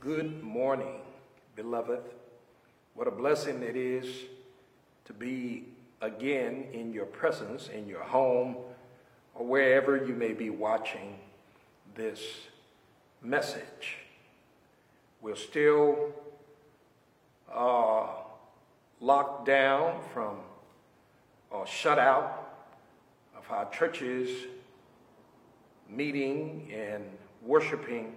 Good morning, beloved. What a blessing it is to be again in your presence, in your home, or wherever you may be watching this message. We're still locked down from or shut out of our churches meeting and worshiping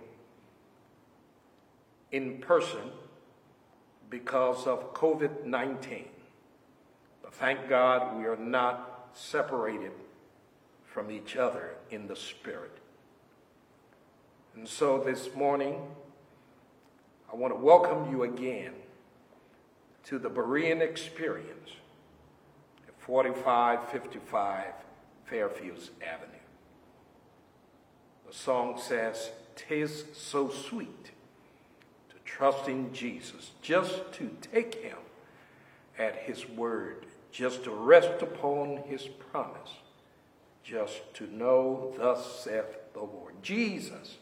in person because of COVID-19. But thank God we are not separated from each other in the spirit. And so this morning, I want to welcome you again to the Berean Experience at 4555 Fairfields Avenue. The song says, "'Tis so sweet to trust in Jesus, just to take him at his word, just to rest upon his promise, just to know thus saith the Lord." Jesus,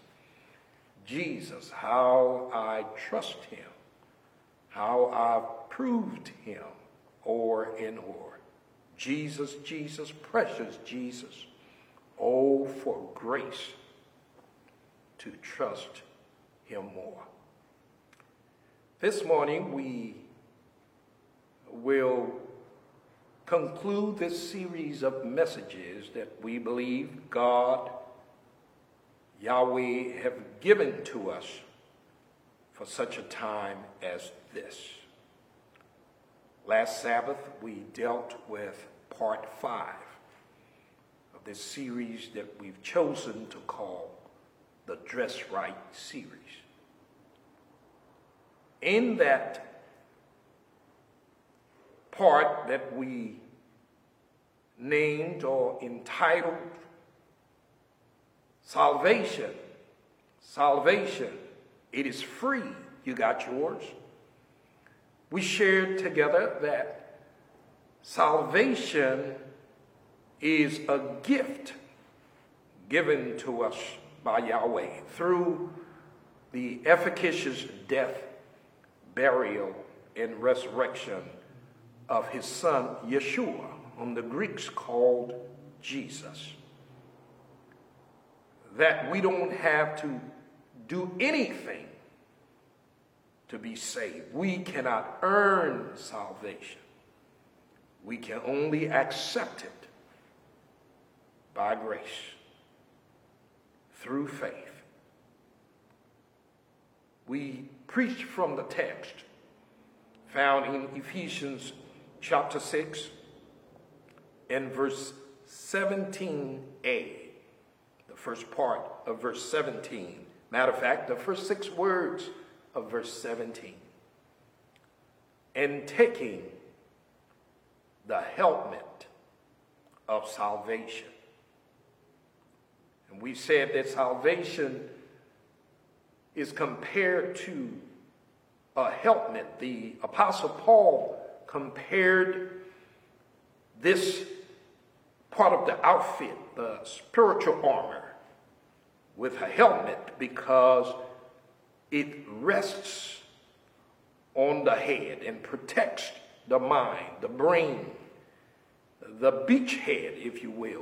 how I trust him, how I've proved him o'er and o'er. Jesus, precious Jesus, oh, for grace to trust him more. This morning we will conclude this series of messages that we believe God, Yahweh, have given to us for such a time as this. Last Sabbath we dealt with part 5 of this series that we've chosen to call the Dress Right series. In that part that we named or entitled Salvation, it is free. You got yours. We shared together that salvation is a gift given to us by Yahweh through the efficacious death, burial, and resurrection of his son Yeshua, whom the Greeks called Jesus. That we don't have to do anything to be saved. We cannot earn salvation. We can only accept it by grace, through faith. We preached from the text found in Ephesians chapter 6 and verse 17a, the first part of verse 17. Matter of fact, the first 6 words of verse 17. And taking the helmet of salvation. And we said that salvation is compared to a helmet. The Apostle Paul compared this part of the outfit, the spiritual armor, with a helmet because it rests on the head and protects the mind, the brain, the beachhead, if you will,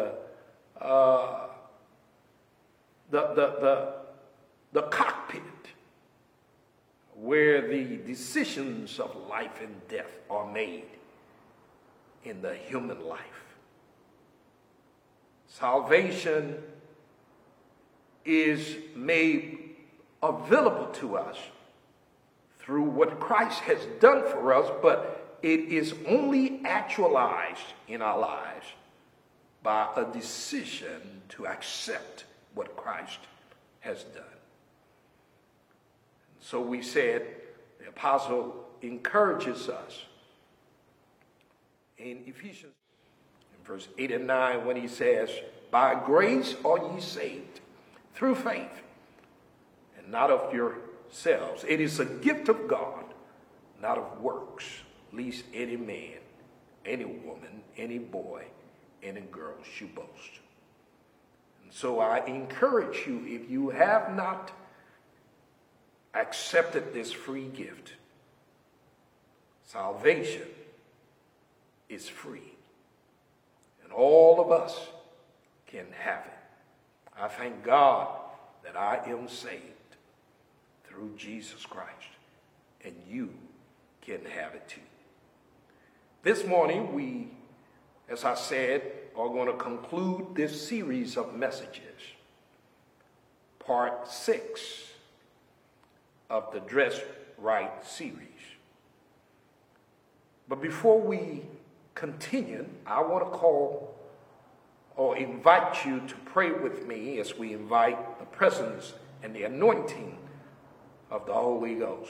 the cockpit where the decisions of life and death are made in the human life. Salvation is made available to us through what Christ has done for us, but it is only actualized in our lives by a decision to accept what Christ has done. So we said the apostle encourages us in Ephesians, in verse 8 and 9, when he says, "By grace are ye saved, through faith, and not of yourselves. It is a gift of God, not of works, lest any man, any woman, any boy, any girl should boast." And so I encourage you, if you have not accepted this free gift. Salvation is free, and all of us can have it. I thank God that I am saved through Jesus Christ, and you can have it too. This morning, we, as I said, are going to conclude this series of messages, part 6 of the Dress Right series. But before we continue, I want to call or invite you to pray with me as we invite the presence and the anointing of the Holy Ghost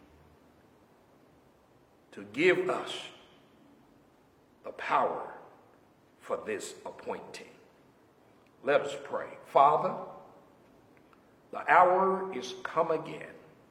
to give us the power for this appointing. Let us pray. Father, the hour is come again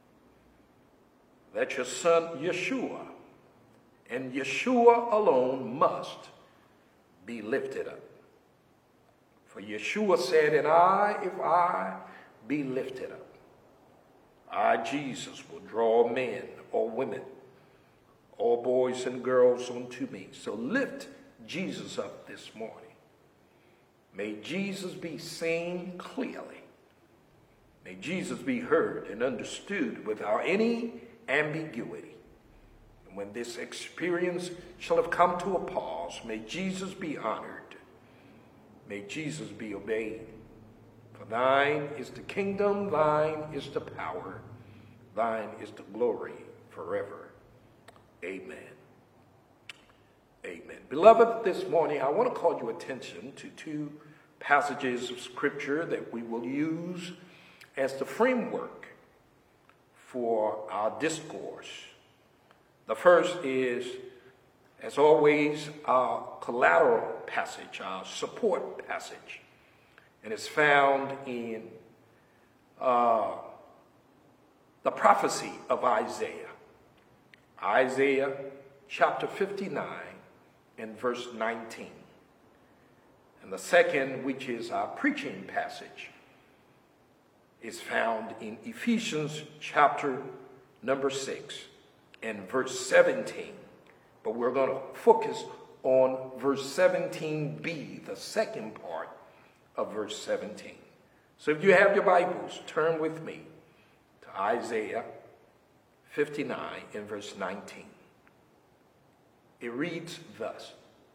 that your son Yeshua, and Yeshua alone, must be lifted up. For Yeshua said, and if I be lifted up, I, Jesus, will draw men or women or boys and girls unto me. So lift Jesus up this morning. May Jesus be seen clearly. May Jesus be heard and understood without any ambiguity. And when this experience shall have come to a pause, may Jesus be honored. May Jesus be obeyed. For thine is the kingdom, thine is the power, thine is the glory forever. Amen. Amen. Beloved, this morning I want to call your attention to 2 passages of Scripture that we will use as the framework for our discourse. The first is, as always, our collateral passage, our support passage, and it's found in the prophecy of Isaiah. Isaiah chapter 59 and verse 19. And the second, which is our preaching passage, is found in Ephesians chapter number 6 and verse 17. But we're going to focus on verse 17b, the second part of verse 17. So if you have your Bibles, turn with me to Isaiah 59 and verse 19. It reads thus: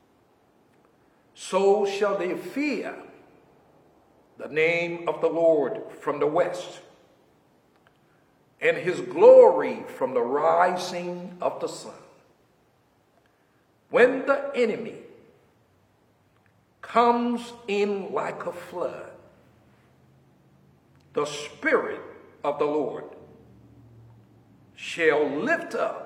So shall they fear the name of the Lord from the west, and his glory from the rising of the sun. When the enemy comes in like a flood, the Spirit of the Lord shall lift up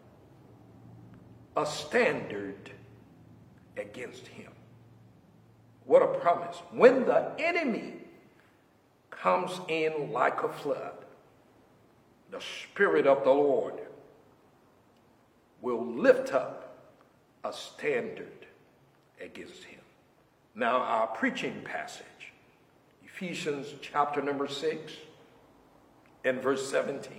a standard against him. What a promise. When the enemy comes in like a flood, the Spirit of the Lord will lift up a standard against him. Now our preaching passage, Ephesians chapter number 6 and verse 17.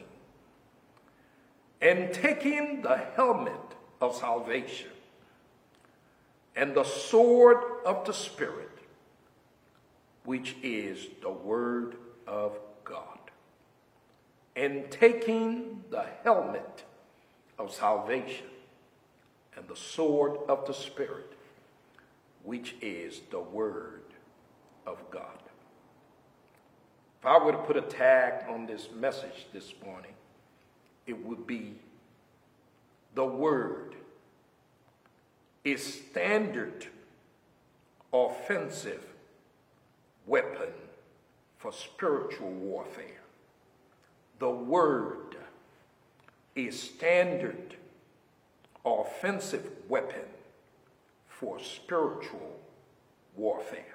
And taking the helmet of salvation and the sword of the Spirit, which is the word of God. And taking the helmet of salvation and the sword of the Spirit, which is the word of God. If I were to put a tag on this message this morning, it would be: the word is standard offensive weapon for spiritual warfare. The word is standard offensive weapon for spiritual warfare.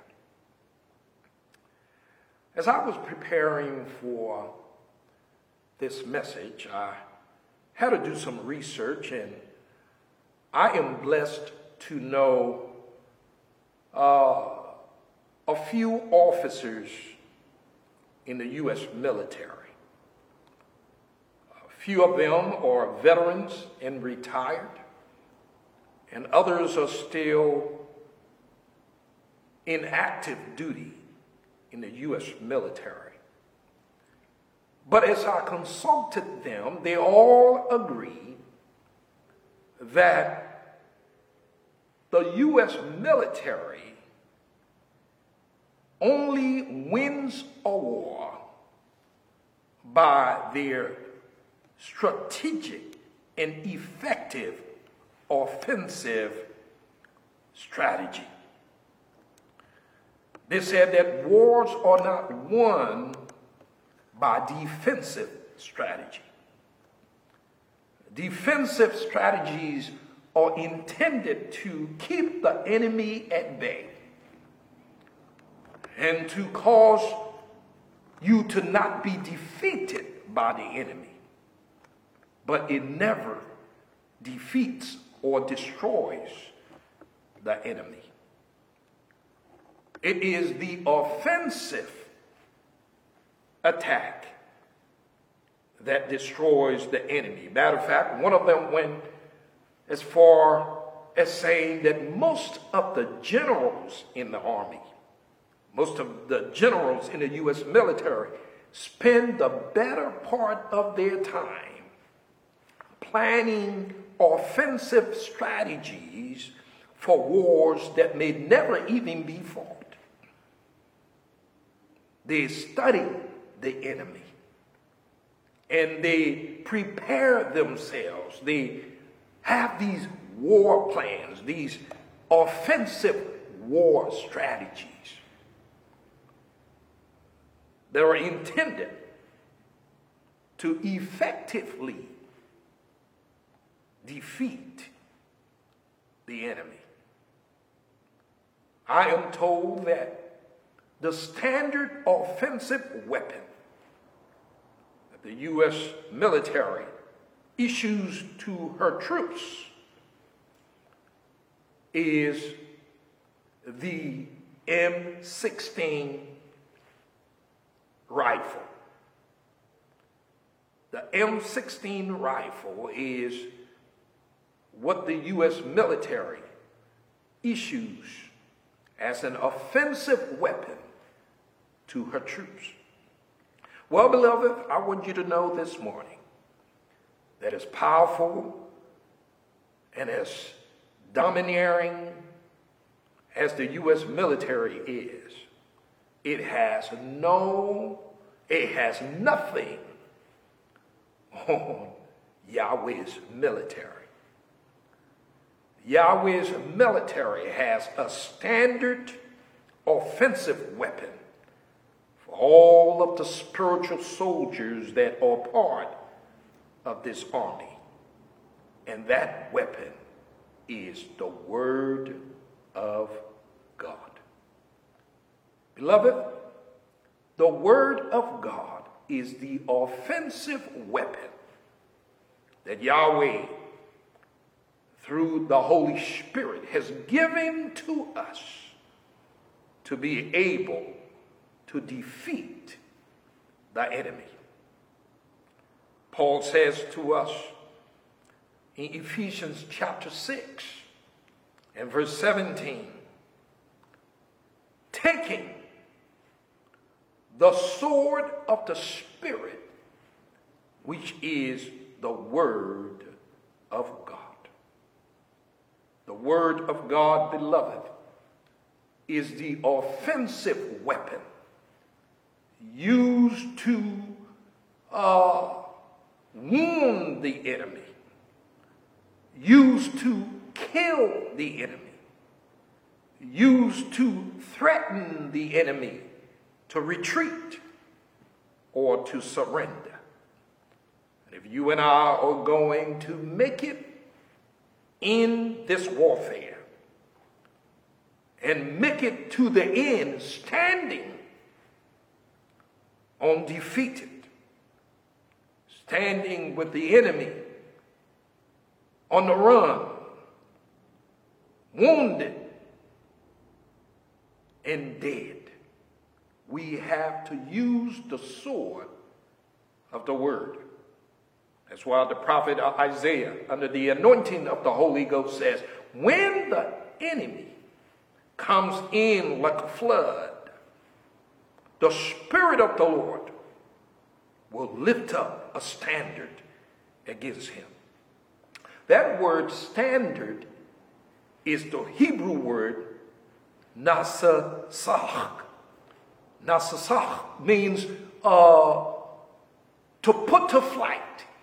As I was preparing for this message, I had to do some research, and I am blessed to know a few officers in the U.S. military. Few of them are veterans and retired, and others are still in active duty in the U.S. military. But as I consulted them, they all agree that the U.S. military only wins a war by their strategic and effective offensive strategy. They said that wars are not won by defensive strategy. Defensive strategies are intended to keep the enemy at bay and to cause you to not be defeated by the enemy. But it never defeats or destroys the enemy. It is the offensive attack that destroys the enemy. Matter of fact, one of them went as far as saying that most of the generals in the army, most of the generals in the U.S. military, spend the better part of their time planning offensive strategies for wars that may never even be fought. They study the enemy and they prepare themselves. They have these war plans, these offensive war strategies that are intended to effectively defeat the enemy. I am told that the standard offensive weapon that the U.S. military issues to her troops is the M16 rifle. The M16 rifle is what the U.S. military issues as an offensive weapon to her troops. Well, beloved, I want you to know this morning that as powerful and as domineering as the U.S. military is, it has nothing on Yahweh's military. Yahweh's military has a standard offensive weapon for all of the spiritual soldiers that are part of this army. And that weapon is the Word of God. Beloved, the Word of God is the offensive weapon that Yahweh, through the Holy Spirit, has given to us to be able to defeat the enemy. Paul says to us in Ephesians chapter 6 and verse 17, taking the sword of the Spirit, which is the Word of God. The Word of God, beloved, is the offensive weapon used to wound the enemy, used to kill the enemy, used to threaten the enemy to retreat or to surrender. And if you and I are going to make it in this warfare and make it to the end standing undefeated, standing with the enemy on the run, wounded and dead, we have to use the sword of the Word. That's why the prophet Isaiah, under the anointing of the Holy Ghost, says, when the enemy comes in like a flood, the Spirit of the Lord will lift up a standard against him. That word standard is the Hebrew word nasasach. Nasasach means to put to flight.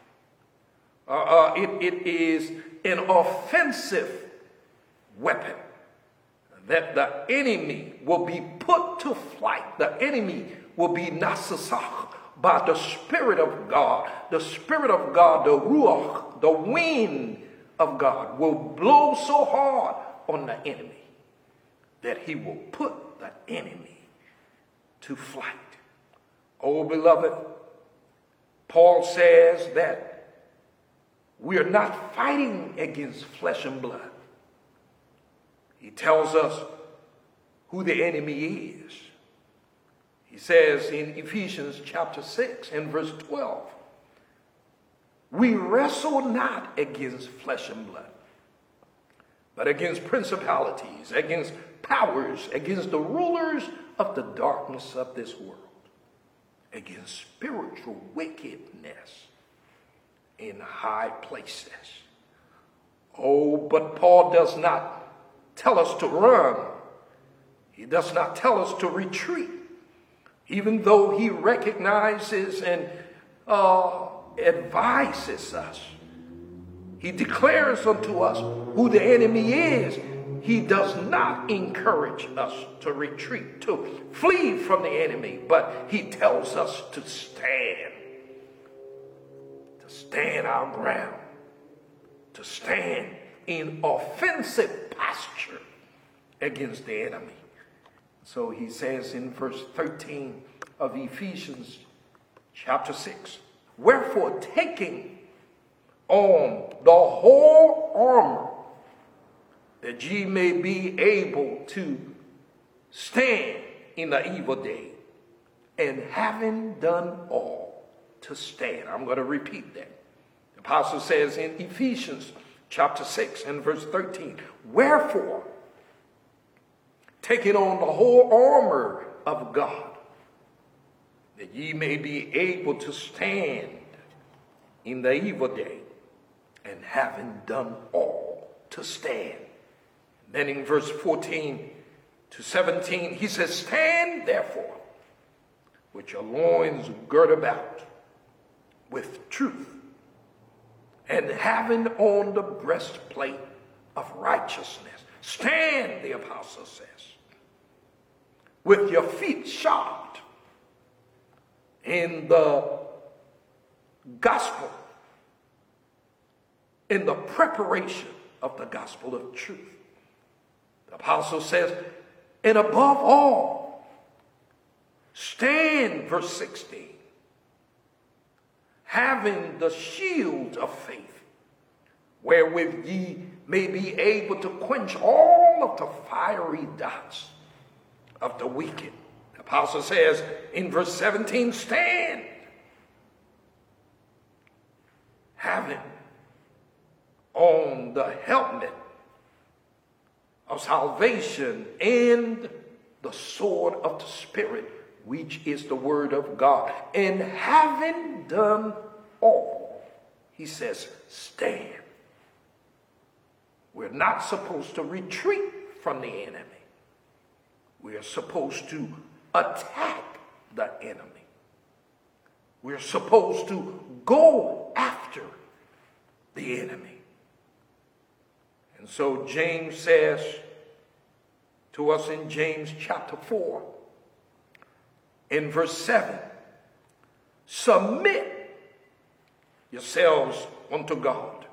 It is an offensive weapon that the enemy will be put to flight. The enemy will be nasasach by the Spirit of God. The Spirit of God, the Ruach, the wind of God will blow so hard on the enemy that he will put the enemy to flight. Oh, beloved, Paul says that we are not fighting against flesh and blood. He tells us who the enemy is. He says in Ephesians chapter 6 and verse 12, we wrestle not against flesh and blood, but against principalities, against powers, against the rulers of the darkness of this world, against spiritual wickedness in high places. Oh, but Paul does not tell us to run. He does not tell us to retreat, even though he recognizes and advises us. He declares unto us who the enemy is. He does not encourage us to retreat, to flee from the enemy, but he tells us to stand our ground, to stand in offensive posture against the enemy. So he says in verse 13 of Ephesians chapter 6, wherefore taking on the whole armor, that ye may be able to stand in the evil day, and having done all, to stand. I'm going to repeat that. The apostle says in Ephesians chapter 6 and verse 13, wherefore, taking on the whole armor of God, that ye may be able to stand in the evil day, and having done all, to stand. Then in verse 14 to 17, he says, stand therefore, with your loins girt about with truth, and having on the breastplate of righteousness. Stand, the apostle says, with your feet shod in the gospel, in the preparation of the gospel of truth. The apostle says, and above all, stand, verse 16, having the shield of faith, wherewith ye may be able to quench all of the fiery darts of the wicked. The apostle says in verse 17, stand, having on the helmet of salvation and the sword of the Spirit, which is the word of God. And having done all, he says, stand. We're not supposed to retreat from the enemy. We are supposed to attack the enemy. We're supposed to go after the enemy. And so James says to us in James chapter 4, in verse 7, submit yourselves unto God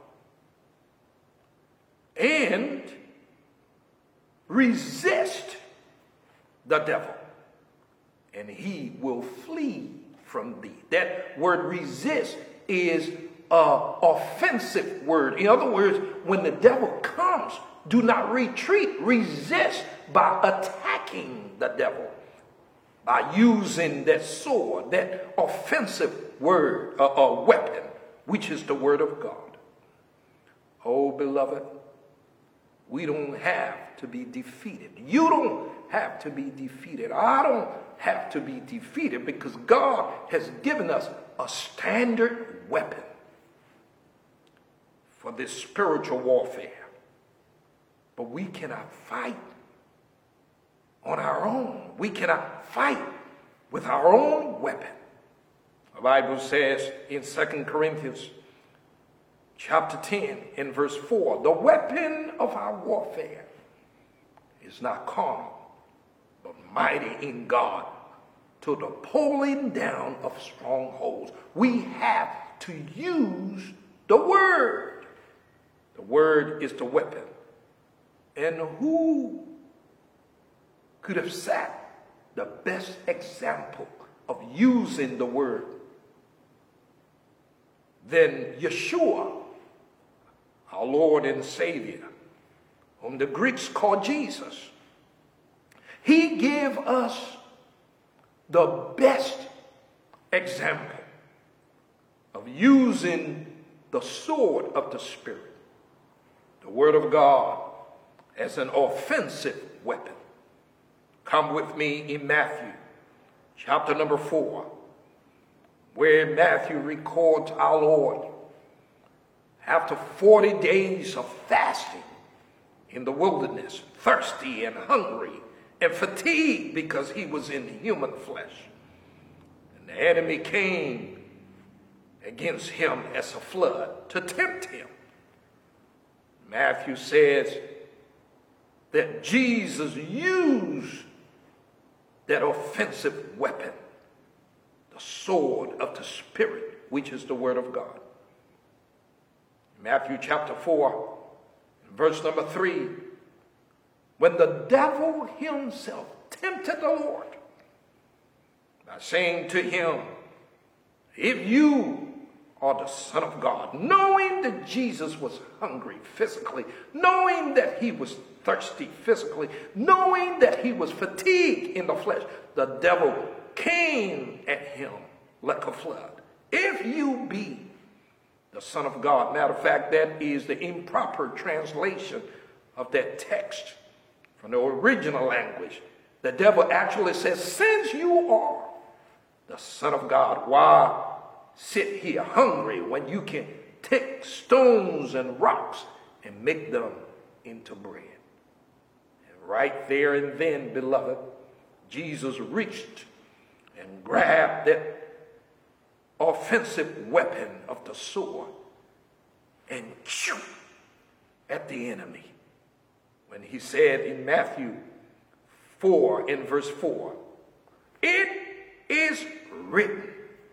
and resist the devil, and he will flee from thee. That word resist is an offensive word. In other words, when the devil comes, do not retreat. Resist by attacking the devil, by using that sword, that offensive word, weapon which is the word of God. Oh, beloved, we don't have to be defeated. You don't have to be defeated. I don't have to be defeated, because God has given us a standard weapon for this spiritual warfare. But we cannot fight on our own. We cannot fight with our own weapon. The Bible says in 2 Corinthians chapter 10 in verse 4, the weapon of our warfare is not carnal, but mighty in God to the pulling down of strongholds. We have to use the word. The word is the weapon. And who could have set the best example of using the word than Yeshua, our Lord and Savior, whom the Greeks call Jesus? He gave us the best example of using the sword of the Spirit, the word of God, as an offensive weapon. Come with me in Matthew chapter number 4, where Matthew records our Lord after 40 days of fasting in the wilderness, thirsty and hungry and fatigued because he was in human flesh. And the enemy came against him as a flood to tempt him. Matthew says that Jesus used that offensive weapon, the sword of the Spirit, which is the word of God. Matthew chapter 4, verse number 3, when the devil himself tempted the Lord by saying to him, if you are the Son of God, knowing that Jesus was hungry physically, knowing that he was thirsty physically, knowing that he was fatigued in the flesh, the devil came at him like a flood. If you be the Son of God. Matter of fact, that is the improper translation of that text from the original language. The devil actually says, since you are the Son of God, why sit here hungry when you can take stones and rocks and make them into bread? And right there and then, beloved, Jesus reached and grabbed that offensive weapon of the sword and shoot at the enemy. When he said in Matthew 4 in verse 4, it is written,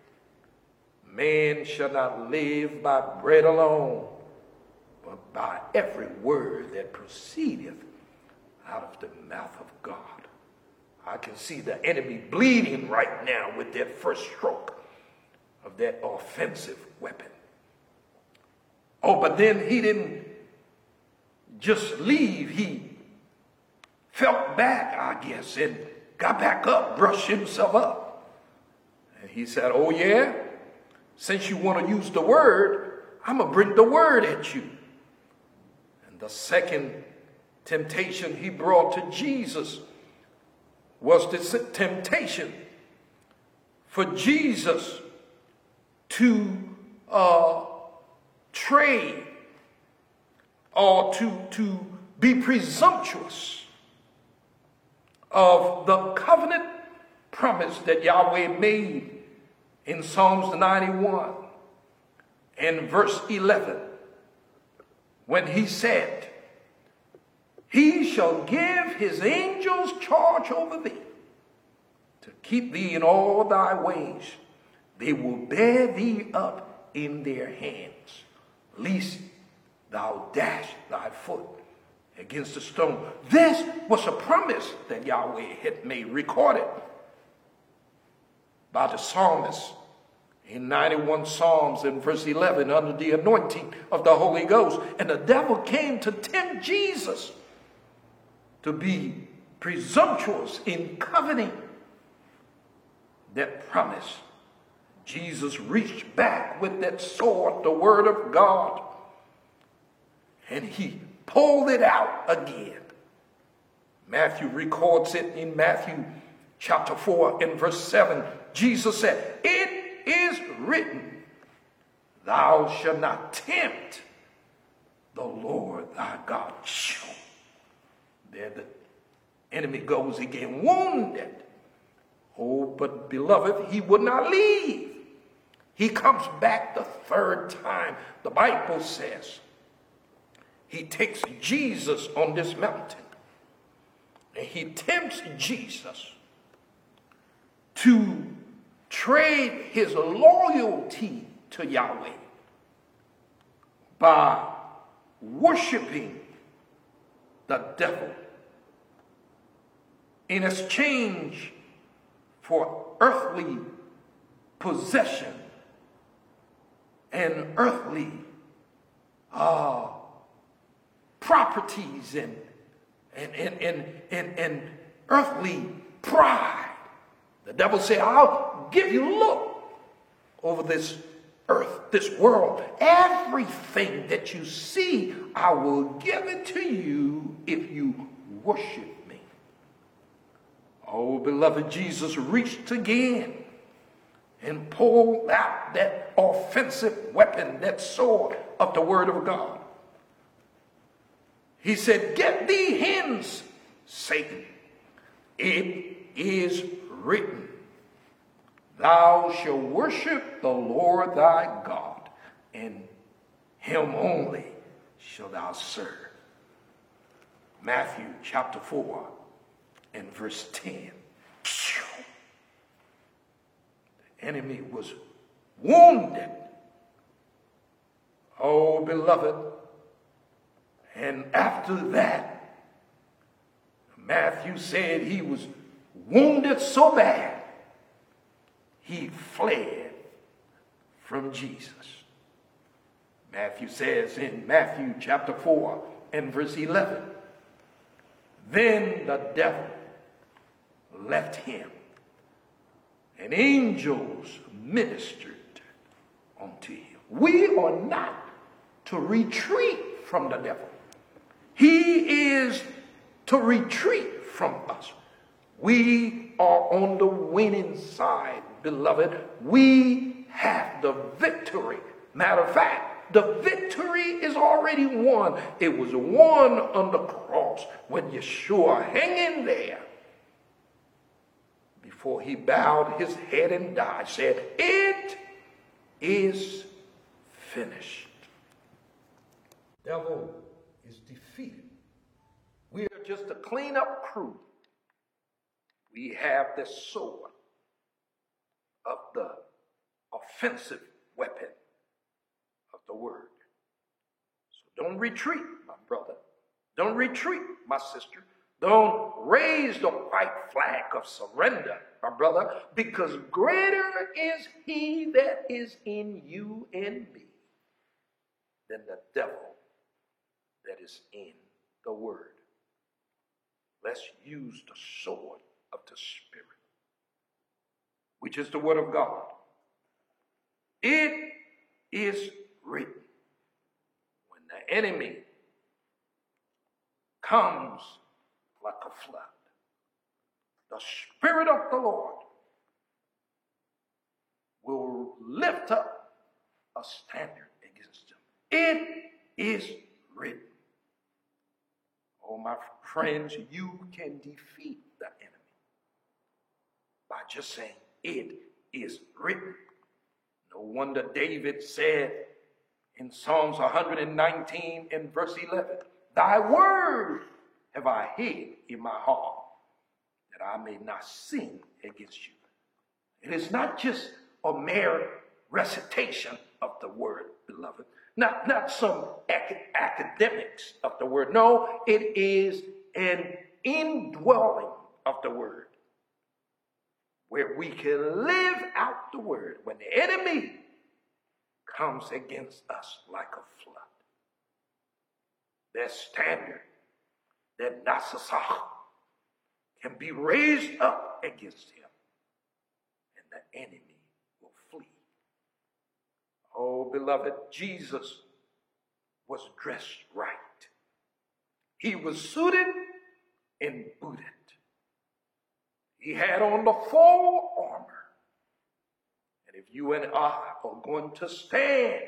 man shall not live by bread alone, but by every word that proceedeth out of the mouth of God. I can see the enemy bleeding right now with that first stroke of that offensive weapon. Oh, but then he didn't just leave. He felt back, I guess, and got back up, brushed himself up. And he said, oh yeah, since you want to use the word, I'm going to bring the word at you. And the second temptation he brought to Jesus was this temptation for Jesus to trade or to be presumptuous of the covenant promise that Yahweh made in Psalms 91 and verse 11, when he said, he shall give his angels charge over thee to keep thee in all thy ways. They will bear thee up in their hands, lest thou dash thy foot against a stone. This was a promise that Yahweh had made, recorded by the psalmist in 91 Psalms in verse 11 under the anointing of the Holy Ghost. And the devil came to tempt Jesus to be presumptuous in coveting that promise. Jesus reached back with that sword, the word of God, and he pulled it out again. Matthew records it in Matthew chapter 4 and verse 7. Jesus said, "It is written, thou shalt not tempt the Lord thy God." There the enemy goes again, wounded. Oh, but beloved, he would not leave. He comes back the third time. The Bible says he takes Jesus on this mountain and he tempts Jesus to trade his loyalty to Yahweh by worshiping the devil in exchange for earthly possession and earthly properties and earthly pride. The devil said, "I'll give you look over this earth, this world. Everything that you see, I will give it to you if you worship me." Oh, beloved, Jesus reached again and pulled out that offensive weapon, that sword of the word of God. He said, "Get thee hence, Satan. It is written, thou shalt worship the Lord thy God, and him only shalt thou serve." Matthew chapter 4 and verse 10. The enemy was wounded. Oh, beloved. And after that, Matthew said he was wounded so bad, he fled from Jesus. Matthew says in Matthew chapter 4 and verse 11, "Then the devil left him, and angels ministered unto him." We are not to retreat from the devil. He is to retreat from us. We are on the winning side, beloved. We have the victory. Matter of fact, the victory is already won. It was won on the cross when Yeshua hanging there before he bowed his head and died, said, "It is finished." Devil is defeated. We are just a cleanup crew. We have the sword of the offensive weapon of the word. So don't retreat, my brother. Don't retreat, my sister. Don't raise the white flag of surrender, my brother, because greater is he that is in you and me than the devil that is in the word. Let's use the sword of the Spirit, which is the word of God. It is written. When the enemy comes like a flood, the Spirit of the Lord will lift up a standard against them. It is written. Oh, my friends, you can defeat the enemy by just saying, "It is written." No wonder David said in Psalms 119 and verse 11, "Thy word have I hid in my heart, that I may not sin against you." It is not just a mere recitation of the word, beloved. Not some academics of the word. No, it is an indwelling of the word, where we can live out the word when the enemy comes against us like a flood. That standard, that nasasah, can be raised up against him, and the enemy will flee. Oh, beloved, Jesus was dressed right. He was suited and booted. He had on the full armor. And if you and I are going to stand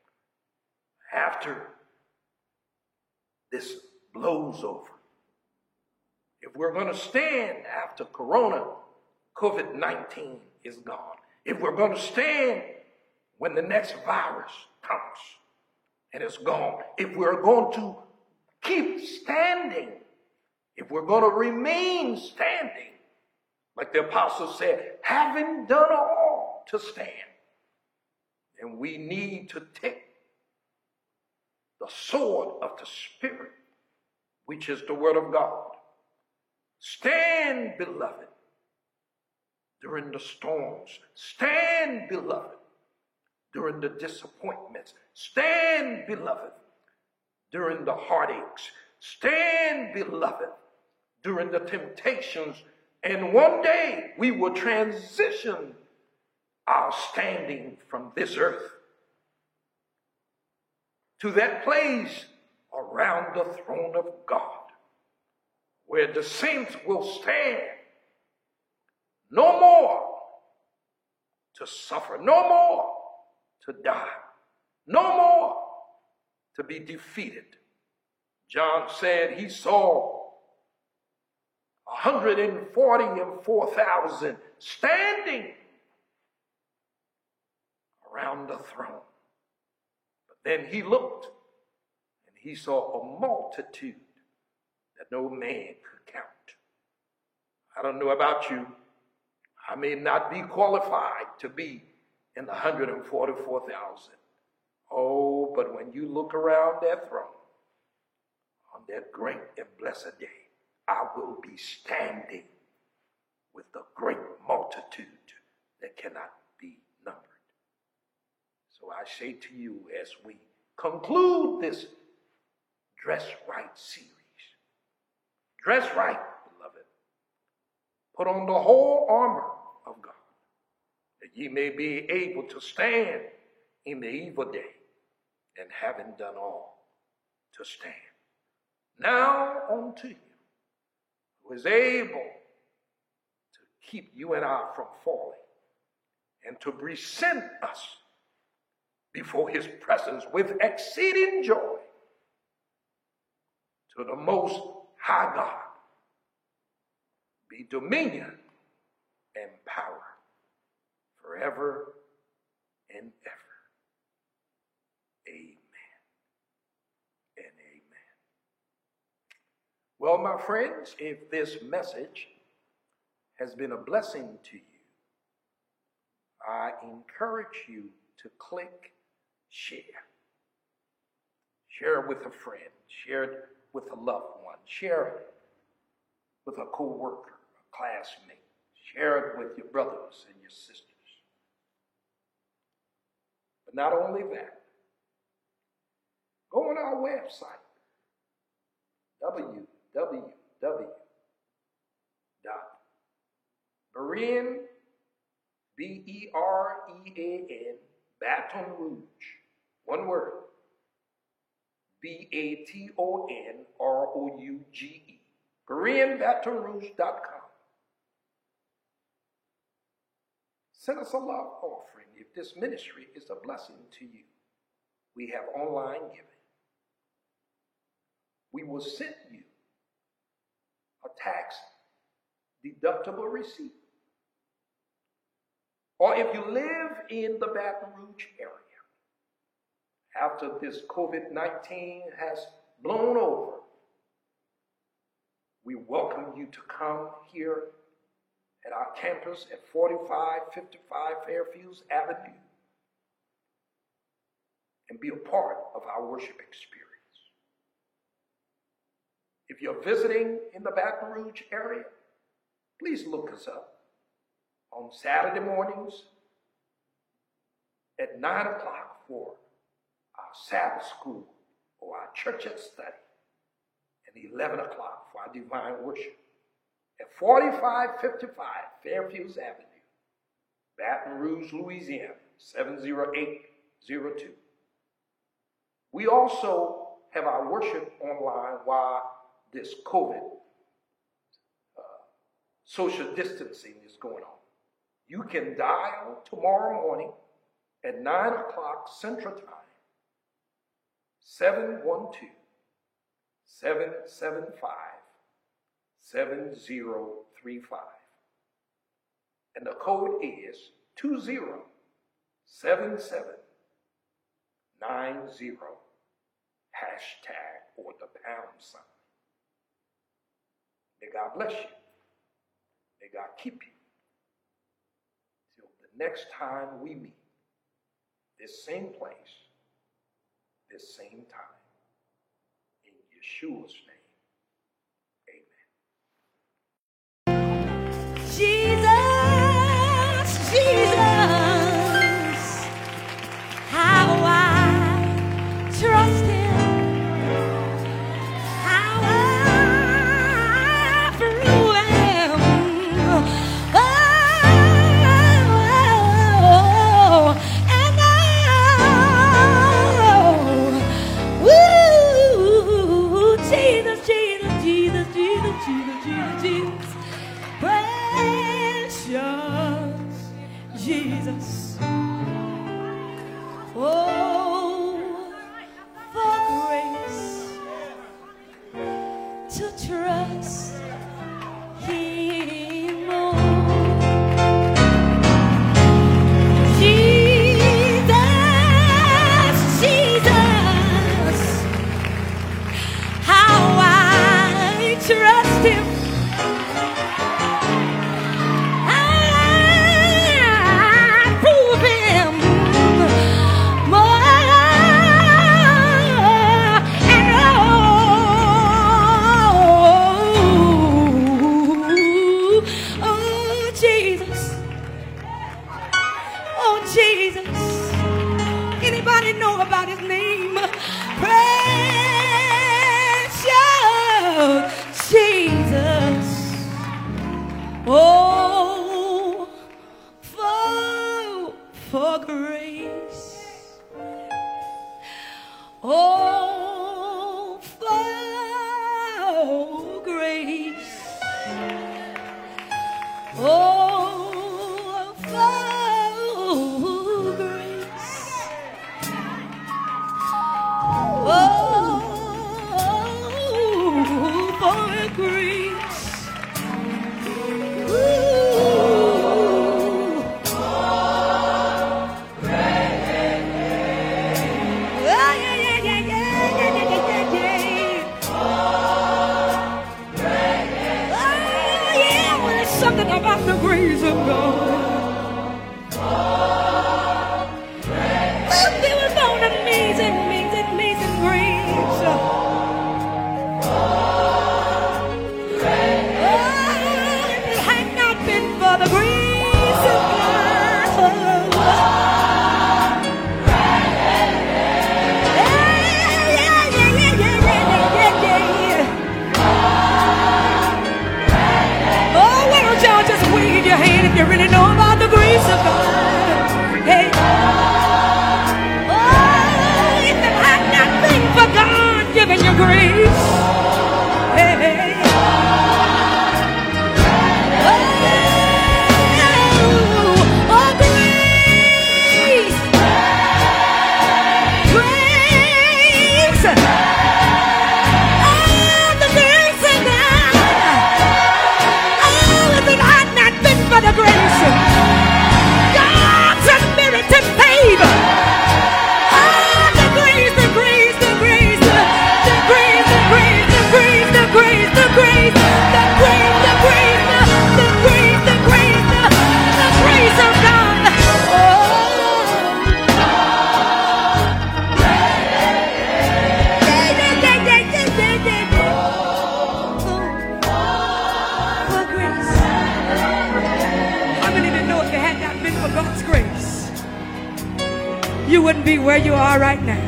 after this blows over, if we're going to stand after COVID-19 is gone, if we're going to stand when the next virus comes and it's gone, if we're going to keep standing, if we're going to remain standing, like the apostle said, having done all to stand, and we need to take the sword of the Spirit, which is the word of God. Stand, beloved, during the storms. Stand, beloved, during the disappointments. Stand, beloved, during the heartaches. Stand, beloved, during the temptations. And one day we will transition our standing from this earth to that place around the throne of God, where the saints will stand no more to suffer, no more to die, no more to be defeated. John said he saw 144,000 standing around the throne. But then he looked and he saw a multitude that no man could count. I don't know about you. I may not be qualified to be in the 144,000. Oh, but when you look around that throne on that great and blessed day, I will be standing with the great multitude that cannot be numbered. So I say to you, as we conclude this Dress Right series, dress right, beloved. Put on the whole armor of God, that ye may be able to stand in the evil day, and having done all, to stand. Now unto him who is able to keep you and I from falling, and to present us before his presence with exceeding joy, to the most high God be dominion and power forever and ever. Amen and amen. Well, my friends, if this message has been a blessing to you, I encourage you to click share. Share it with a friend. Share it with a loved one. Share it with a co-worker, a classmate. Share it with your brothers and your sisters. But not only that, go on our website, www.Berean, B-E-R-E-A-N, Baton Rouge, one word, BATONROUGE, BereanBatonRouge.com. Send us a love offering if this ministry is a blessing to you. We have online giving. We will send you a tax deductible receipt. Or if you live in the Baton Rouge area, after this COVID-19 has blown over, we welcome you to come here at our campus at 4555 Fairfields Avenue and be a part of our worship experience. If you're visiting in the Baton Rouge area, please look us up on Saturday mornings at 9 o'clock for our Sabbath school or our church at study, and 11 o'clock for our divine worship at 4555 Fairfields Avenue, Baton Rouge, Louisiana, 708 02. We also have our worship online while this COVID social distancing is going on. You can dial tomorrow morning at 9 o'clock Central Time, 712-775-7035. And the code is 207790 hashtag or the pound sign. May God bless you. May God keep you. Till the next time we meet, this same place, this same time, in Yeshua's name, amen. Jesus, Jesus, how I trust Him. Jesus, oh, for grace to trust Him more. Jesus, Jesus, how I trust Him. Oh, for grace. Oh, for grace. Oh, for grace. Oh, for grace. Something about the grace of God. There was an amazing, amazing, amazing grace. If it had not been for the grace of God. Your hand if you really know about the grace of God. Hey. Oh, if it had not been for God giving you grace. Hey, hey. Oh, grace. Grace. Oh, the grace of God. Oh, if it had not been for the grace, God's unmerited favor. Oh, the grace, the grace, the grace, the grace, the grace, the grace, the grace, the grace, the grace, the grace, the grace, the grace, the grace of God. For grace. How many didn't know if it had not been for God's grace, you wouldn't be where you are right now?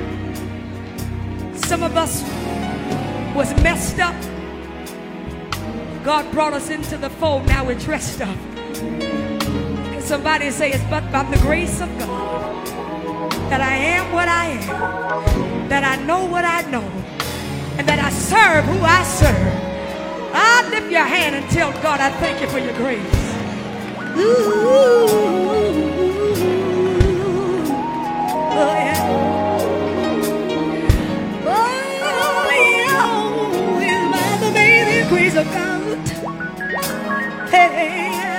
Some of us was messed up. God brought us into the fold. Now we're dressed up. Can somebody say it's but by the grace of God? that I am what I am, that I know what I know, and that I serve who I serve. I lift your hand and tell God, I thank you for your grace. Ooh, oh yeah. Oh yeah, it's by the amazing grace of God. Hey.